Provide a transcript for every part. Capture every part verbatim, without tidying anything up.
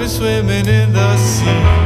me swimming in the sea.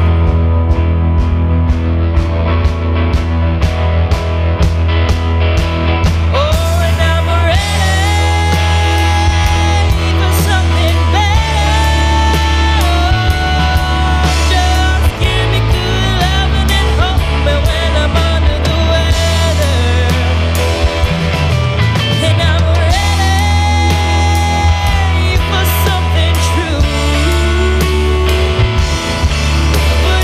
But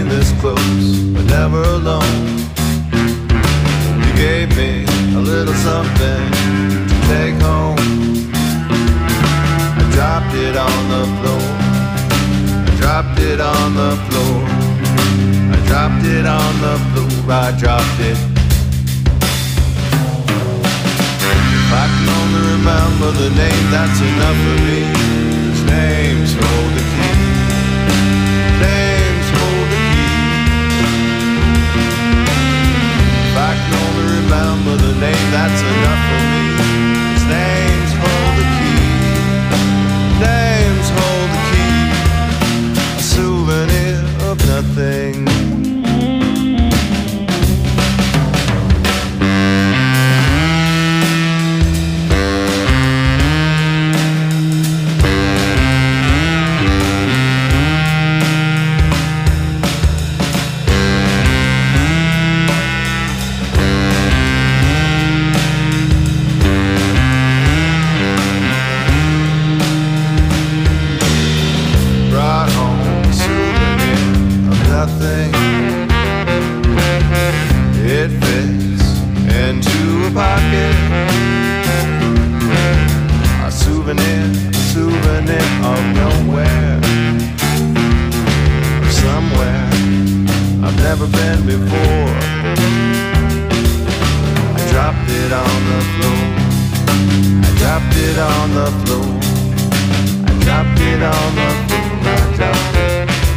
being this close, but never alone. You gave me a little something to take home. I dropped it on the floor. I dropped it on the floor. I dropped it on the floor. I dropped it. If I can only remember the name, that's enough for me. His name's hold the key. Name's hold the key. If I can only remember the name, that's enough for me. His name's hold the key. Name's hold the key. A souvenir of nothing. It fits into a pocket. A souvenir, a souvenir of nowhere, of somewhere I've never been before. I dropped it on the floor. I dropped it on the floor. I dropped it on the floor. I dropped it.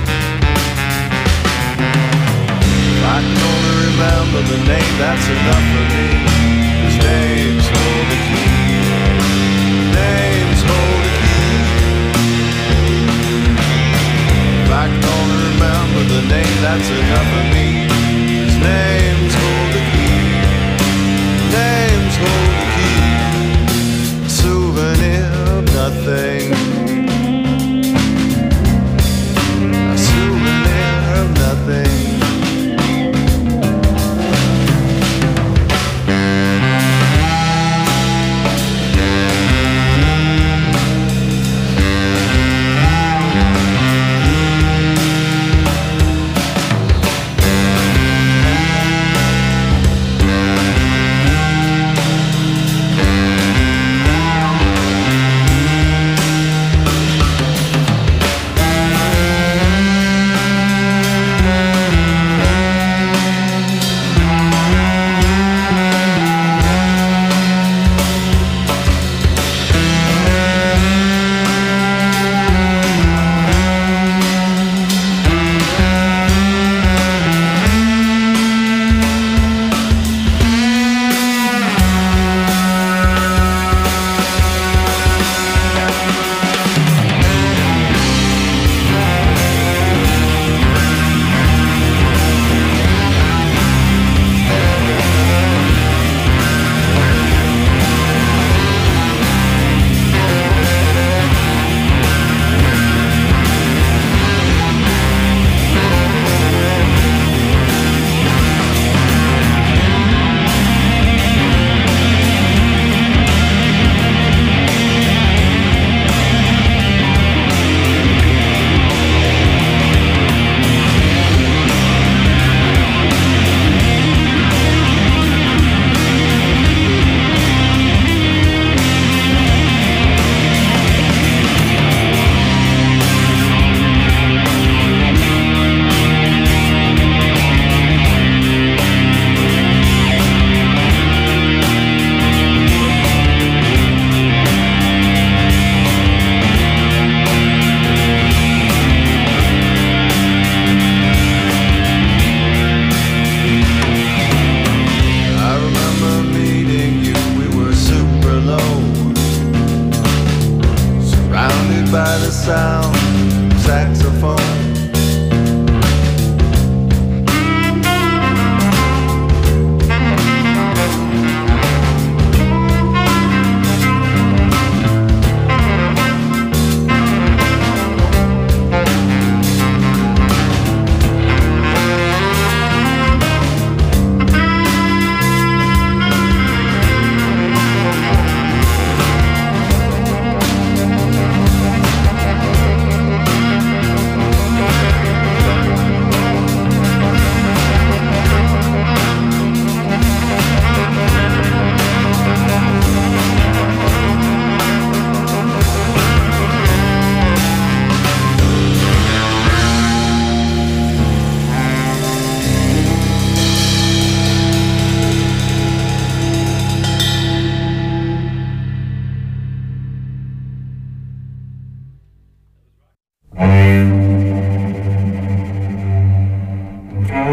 I can only remember the name, that's enough for me. His name's hold the key. Name's hold the key. If I can only remember the name, that's enough for me. His name's hold the key. Name's hold the key. A souvenir of nothing. A souvenir of nothing.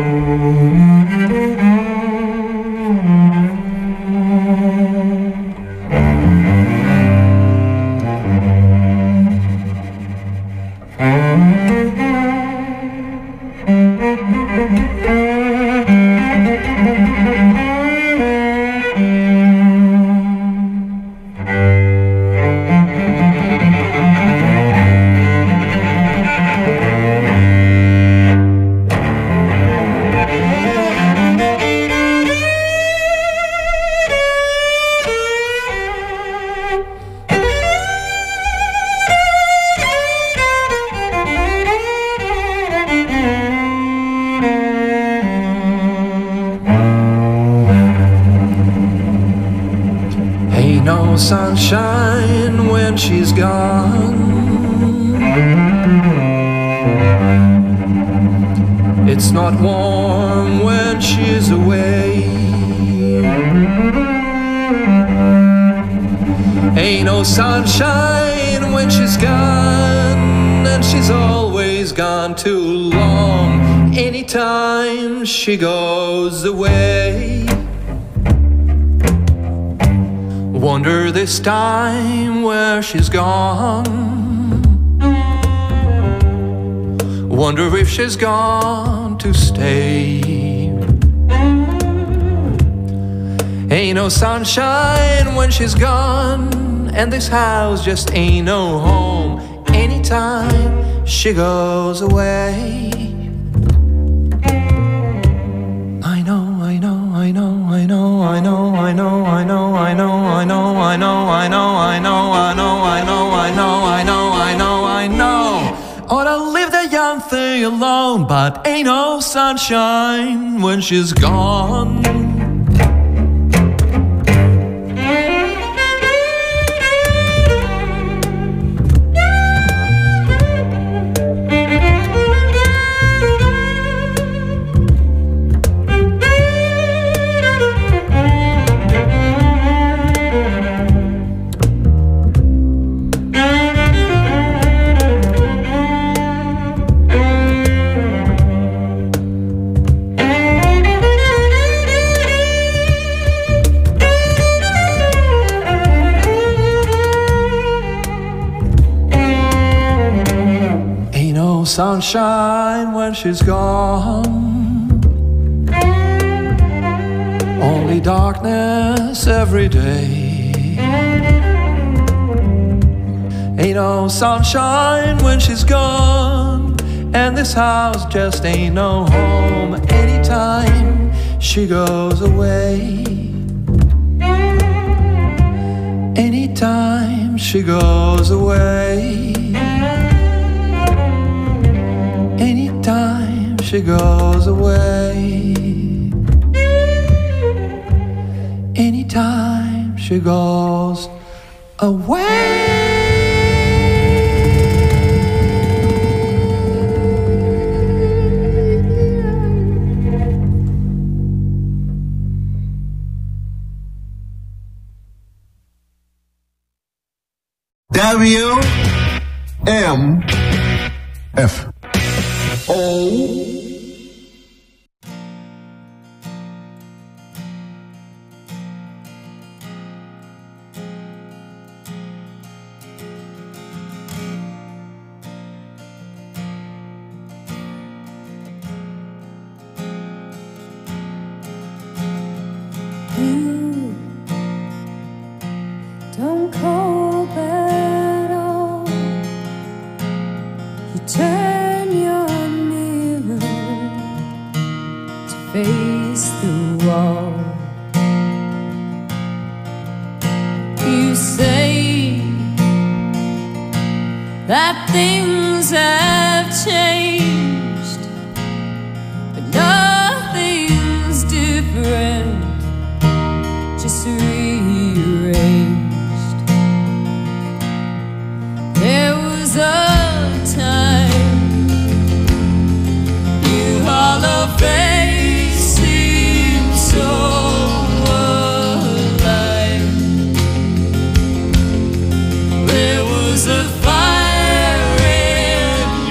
Sunshine when she's gone. It's not warm when she's away. Ain't no sunshine when she's gone, and she's always gone too long. Anytime she goes away. Wonder this time where she's gone. Wonder if she's gone to stay. Ain't no sunshine when she's gone, and this house just ain't no home. Anytime she goes away. I know, I know, I know, I know, I know, I know, I know, I know, I know, I know, I know, I know, I know, I know, I know, I know, I know, I know. Ought to leave the young thing alone, but ain't no sunshine when she's gone. Sunshine when she's gone. Only darkness every day. Ain't no sunshine when she's gone, and this house just ain't no home. Anytime she goes away. Anytime she goes away. Anytime she goes away. Anytime she goes away. W M F O You don't call that all. You turn your mirror to face the wall. You say that things have changed, but nothing's different, just rearranged. There was a time you hollow face seemed so alive. There was a fire in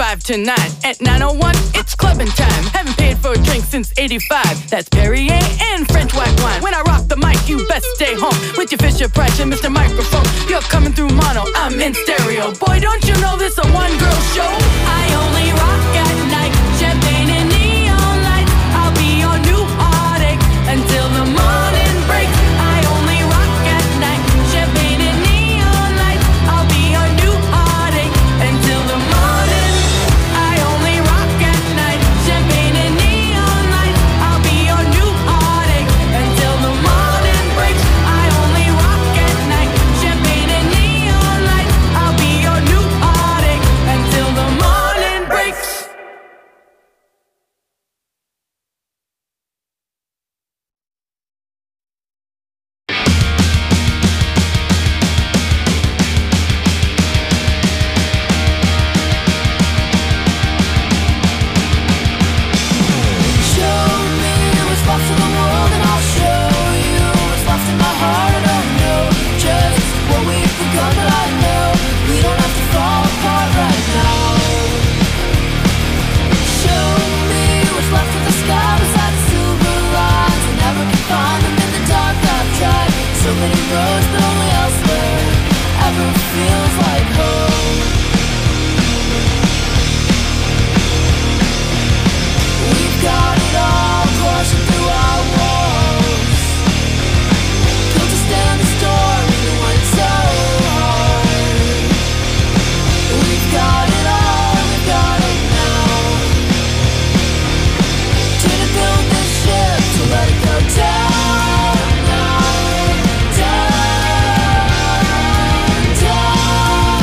five to nine. At nine oh one, it's clubbing time. Haven't paid for a drink since eighty-five. That's Perrier and French white wine. When I rock the mic, you best stay home with your Fisher Price and Mister Microphone. You're coming through mono, I'm in stereo. Boy, don't you know this a one-girl show? I only rock at night. Champagne and neon lights. I'll be your new heartache until the morning breaks. I only rock at night. Champagne and neon lights. I'll be your new heartache until the morning. I only rock at night. Champagne and neon lights. I'll be your new heartache until the morning breaks. I only rock at night. Champagne and neon lights. I'll be your new heartache until the morning breaks. Down, down, down.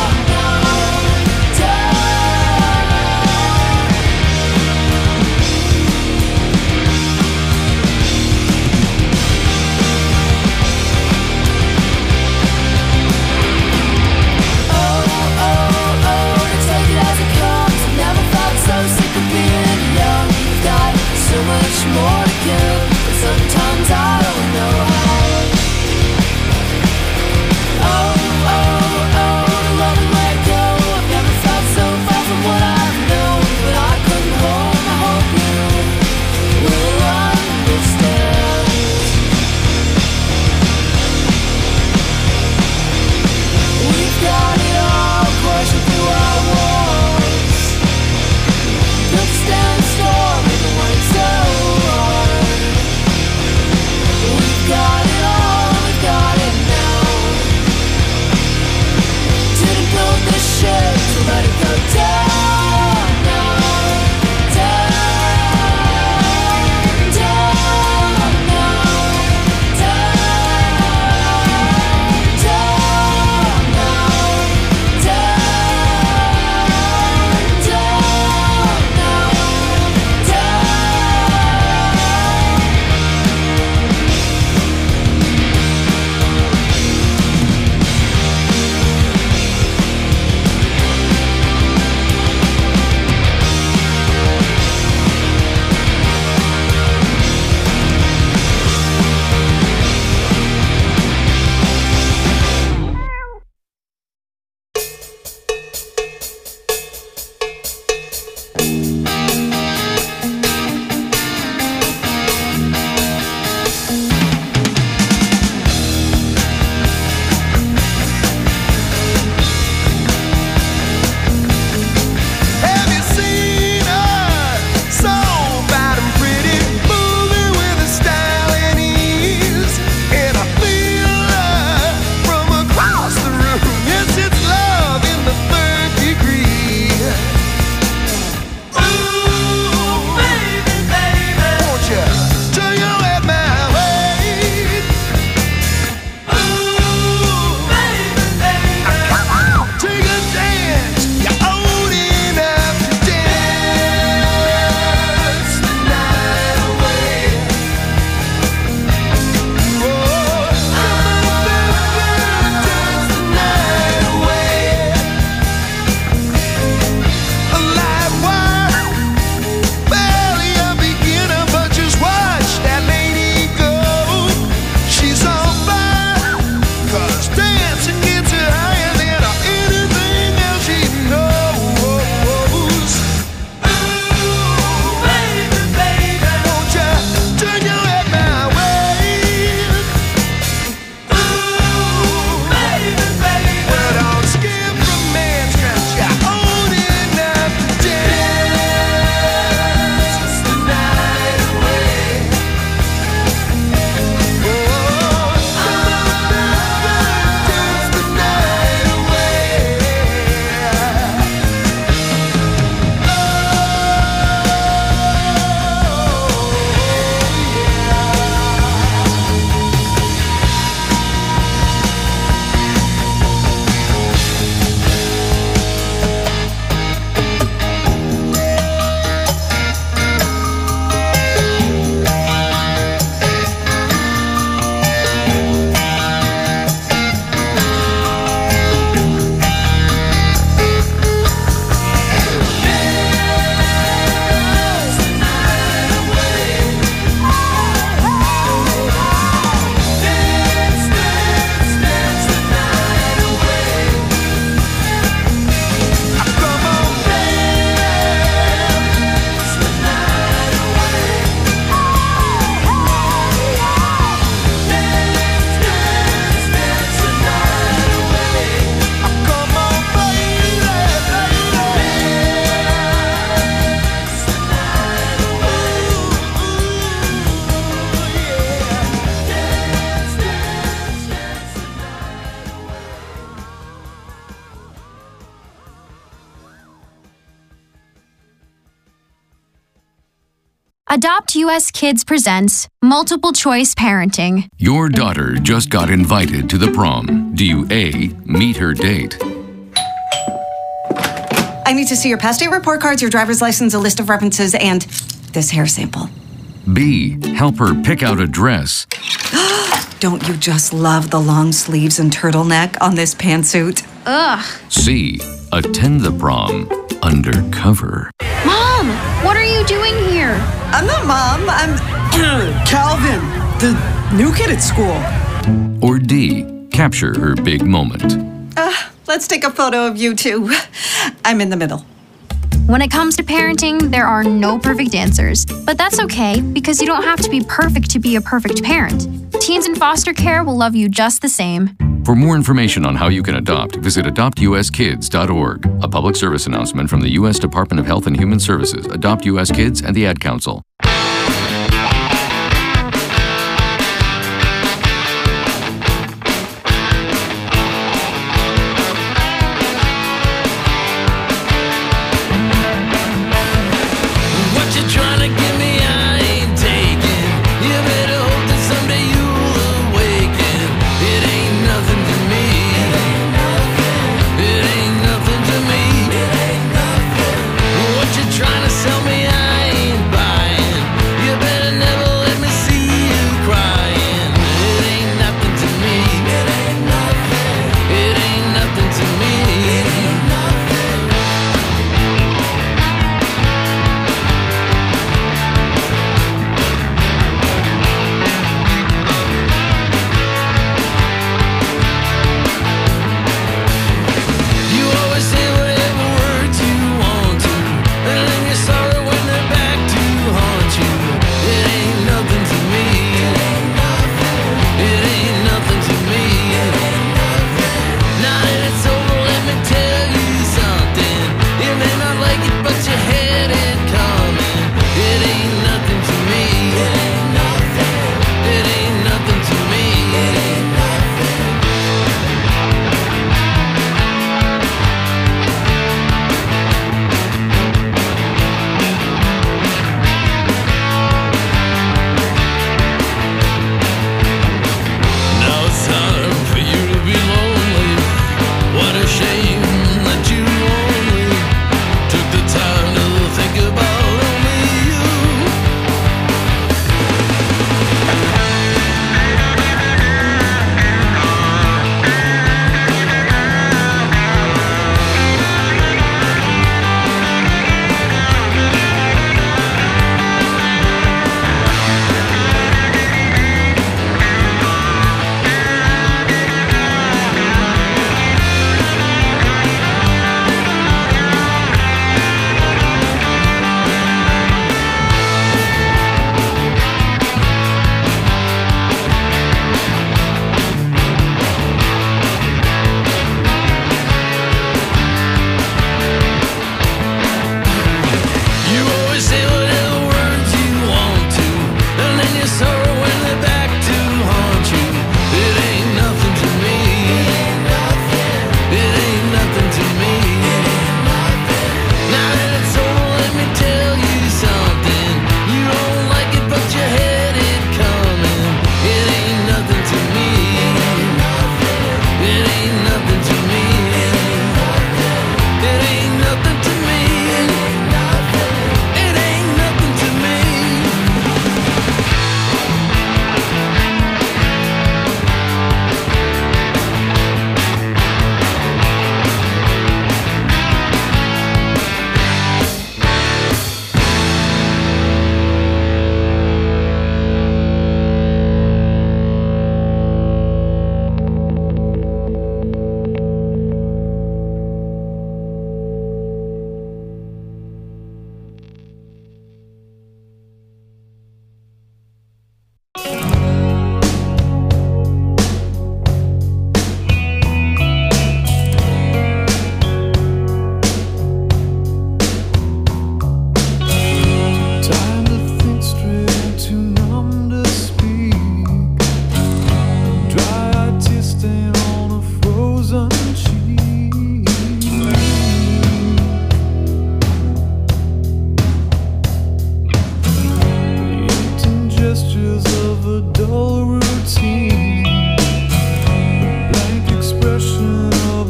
Adopt U S Kids presents Multiple Choice Parenting. Your daughter just got invited to the prom. Do you A, meet her date? I need to see your past date report cards, your driver's license, a list of references, and this hair sample. B, help her pick out a dress. Don't you just love the long sleeves and turtleneck on this pantsuit? Ugh. C, attend the prom undercover. Mom, what are you doing here? I'm not Mom, I'm Calvin, the new kid at school. Or D, capture her big moment. Uh, let's take a photo of you two. I'm in the middle. When it comes to parenting, there are no perfect answers. But that's okay, because you don't have to be perfect to be a perfect parent. Teens in foster care will love you just the same. For more information on how you can adopt, visit adopt u s kids dot org. A public service announcement from the U S Department of Health and Human Services, Adopt U S Kids, and the Ad Council. Trying to sell me, I ain't buying.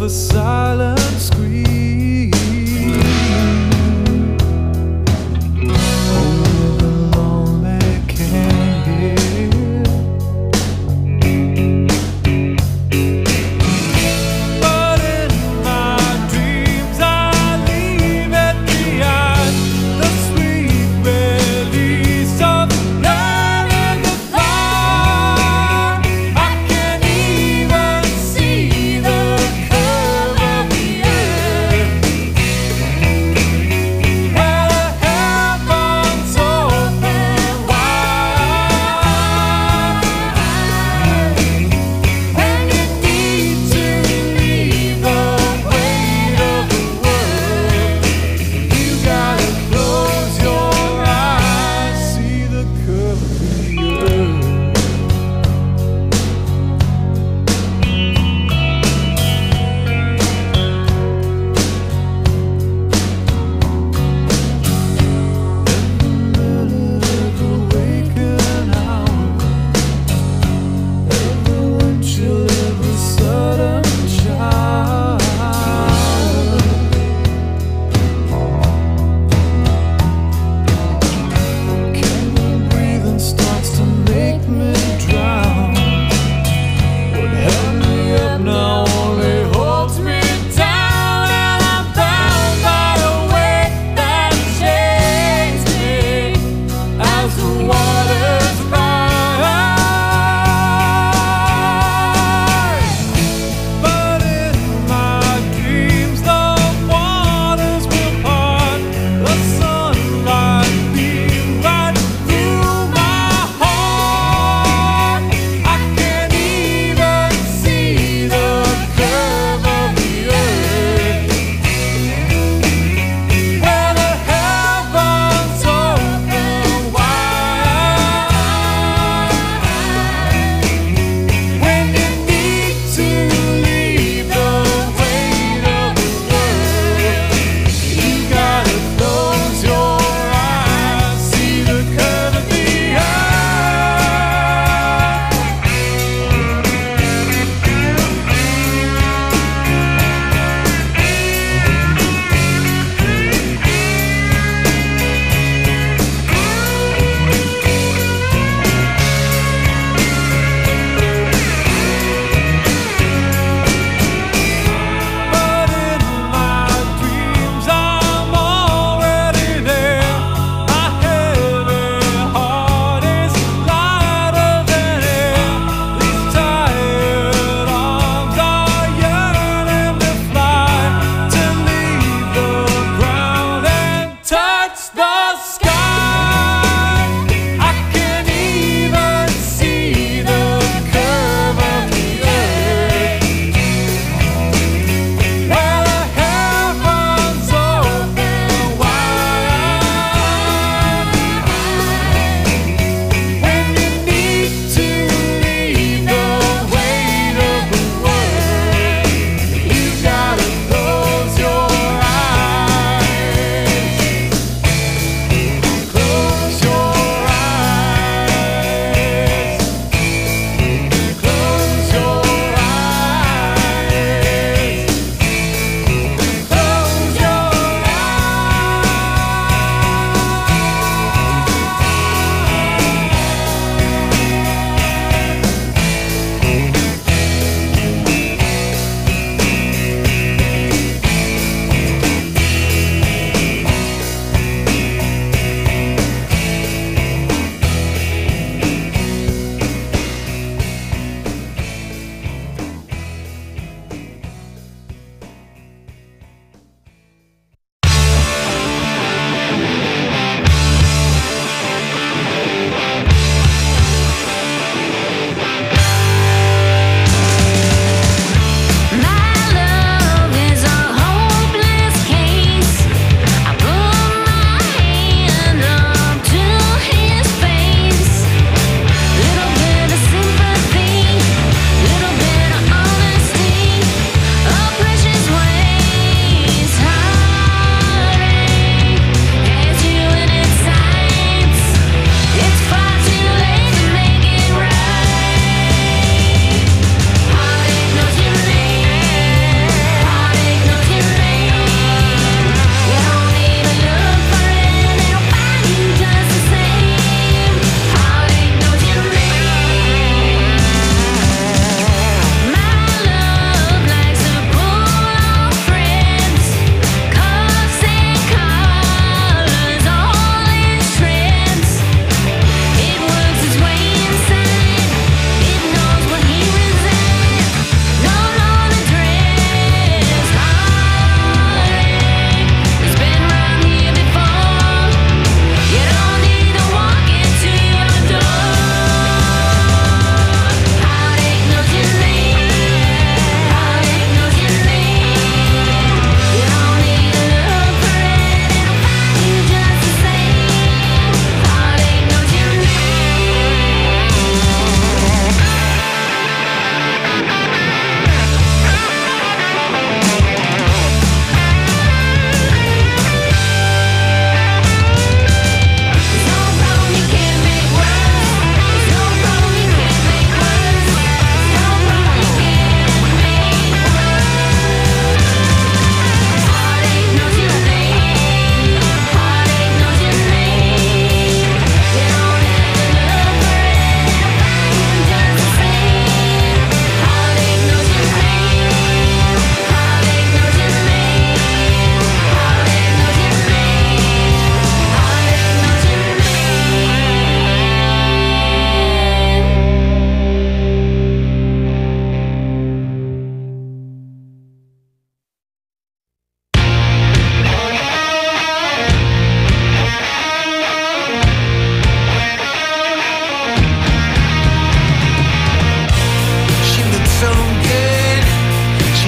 a silent scream. Only the lonely can hear. But in my dreams I leave it behind, the sweet release of love in the fire. I can even see the color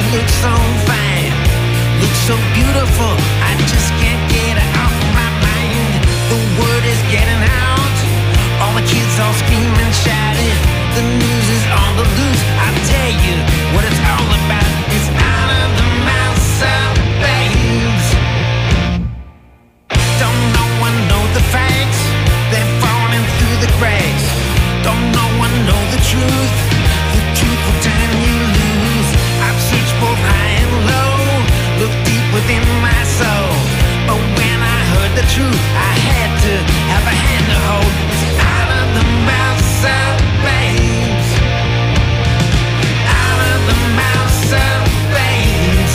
look so fine, look so beautiful, I just can't get it off my mind. The word is getting out, all the kids all screaming, shouting, the news is on the loose. I tell you what it's all about, it's out of the mouths of babes. Don't no one know the facts, they're falling through the cracks. Don't no one know the truth, the truth will turn you loose. I've searched both high and low, looked deep within my soul, but when I heard the truth, I had to have a hand to hold. It's out of the mouths of babes, out of the mouths of babes.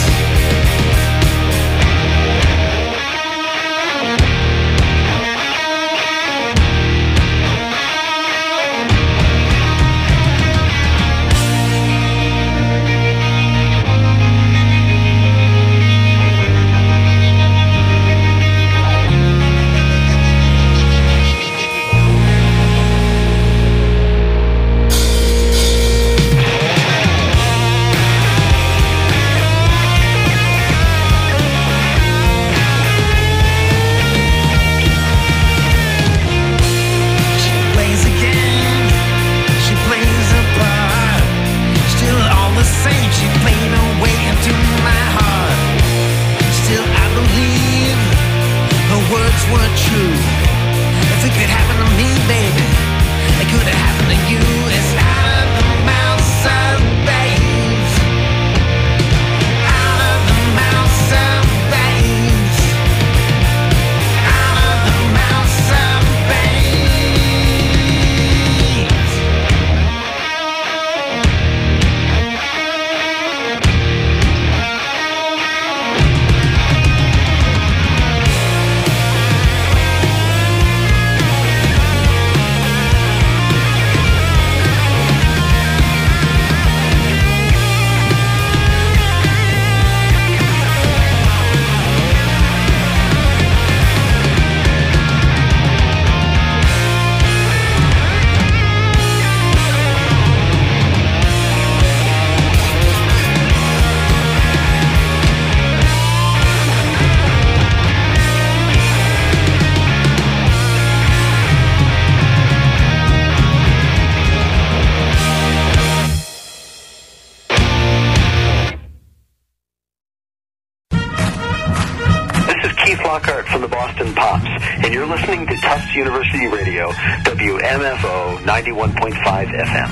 University Radio, W M F O ninety-one point five F M.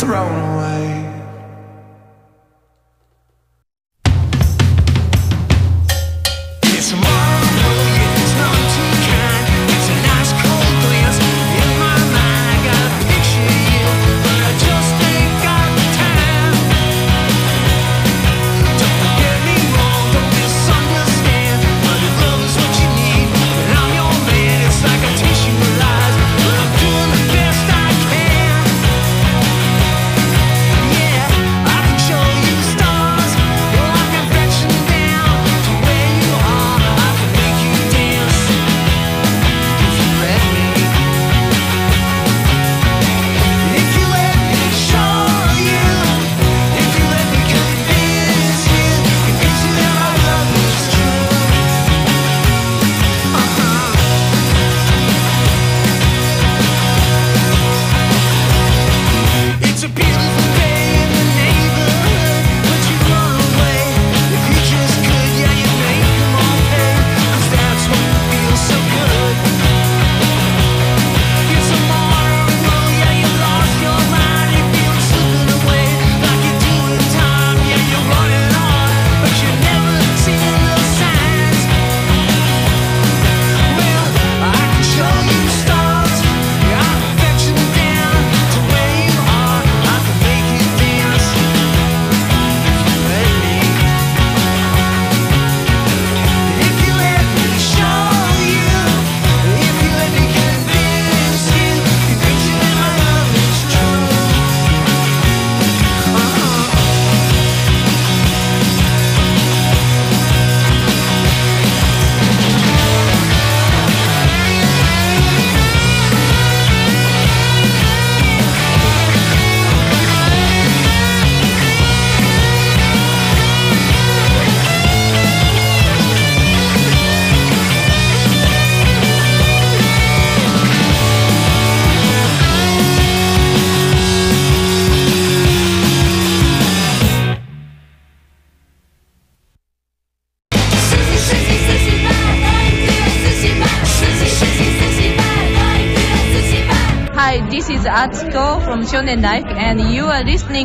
thrown away. It's tomorrow, yeah, it's not too kind. It's a nice cold glance in my mind. I got a picture of you, but I just ain't got the time. Don't get me wrong, don't misunderstand. But if love is what you need, then I'm your man. It's like a tissue of lies, but I'm doing the best I can. Yeah, I can show you stars. Well, I can fetch them down to where you are. I can make you dance if you let me. If you let me show you, if you let me convince you, convince you that my love is true. Uh-huh. It's a beautiful day in the neighborhood, but you run away. If you just could, yeah, you make them all pay, 'cause that's what feels so good. It's a modern world, yeah, you lost your mind. You feel slipping away like you're doing time. Yeah, you're running on, but you never see the signs. Well, I can show you stars. Yeah, I can fetch them down to where you are. I can make you dance if you let me. If you let me show you, if you let me convince you, convince you that my love is true. Uh-huh. Hi, this is Atsuko from Shonen Life, and you are listening